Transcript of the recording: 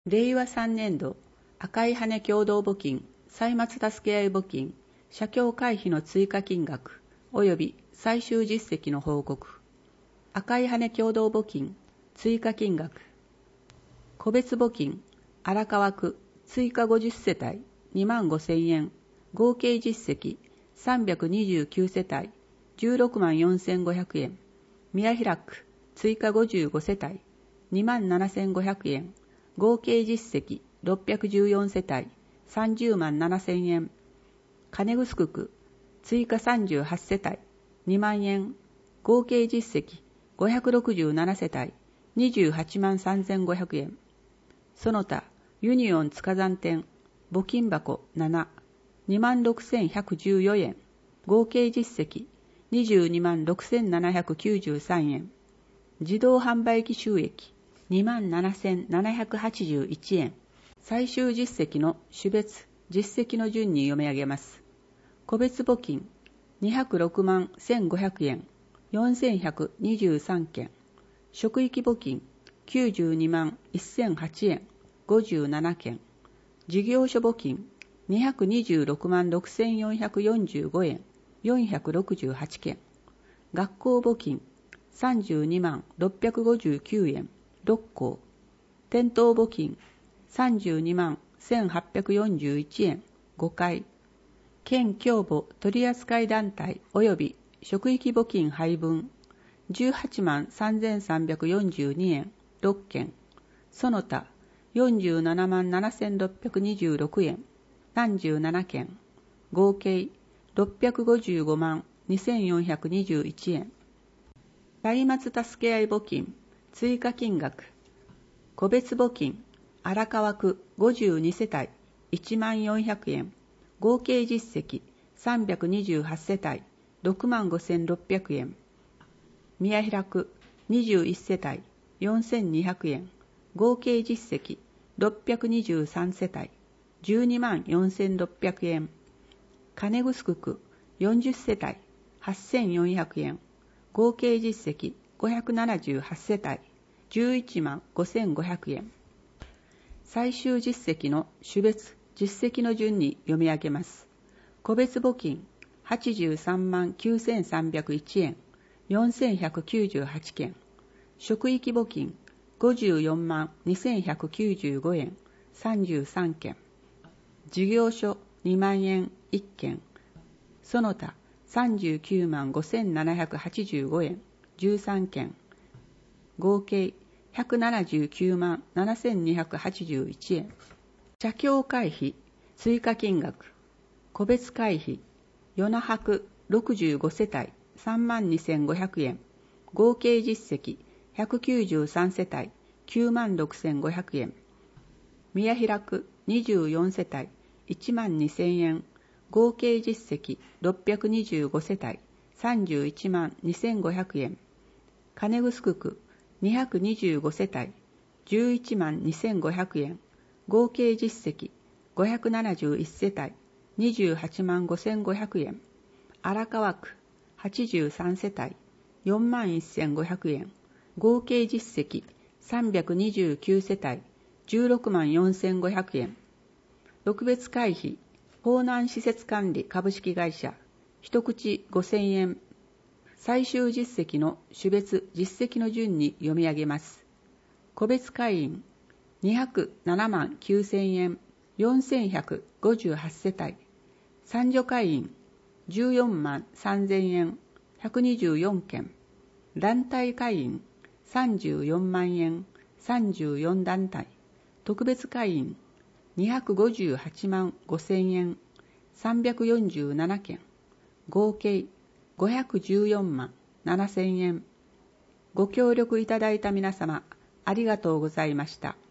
令和3年度赤い羽共同募金歳末助け合い募金社協会費の追加金額及び最終実績の報告。赤い羽共同募金追加金額個別募金荒川区追加50世帯25,000円合計実績329世帯164,500円。宮平区追加55世帯27,500円合計実績614世帯307,000円。金城区追加38世帯2万円合計実績567世帯283,500円。その他ユニオン塚山店募金箱7 26,114円合計実績226,793円。自動販売機収益27,781円。最終実績の種別実績の順に読み上げます。個別募金206,1,500円4,123件。職域募金921,008円57件。事業所募金226,6,445円468件。学校募金32,659円6校。店頭募金32,1,841円5回。県共募取扱団体及び職域募金配分183,342円6件。その他477,626円37件。合計655,2,421円。歳末助け合い募金追加金額個別募金荒川区52世帯14,000円合計実績328世帯65,600円。宮平区21世帯4,200円合計実績623世帯124,600円。金城区40世帯8,400円合計実績578世帯115,500円。最終実績の種別実績の順に読み上げます。個別募金839,301円4,198件。職域募金542,195円33件。事業所2万円1件。その他395,785円13件。合計179,7,281円。社協会費追加金額個別会費与那覇区65世帯32,500円合計実績193世帯96,500円。宮平区24世帯12,000円合計実績625世帯312,500円。金城区225世帯112,500円合計実績571世帯285,500円。荒川区83世帯41,500円合計実績329世帯164,500円。特別会費方南施設管理株式会社一口5,000円。最終実績の種別実績の順に読み上げます。個別会員207,9,000円4,158世帯。参助会員143,000円124件。団体会員34万円34団体。特別会員258,5,000円347件。合計514,7,000円。ご協力いただいた皆様ありがとうございました。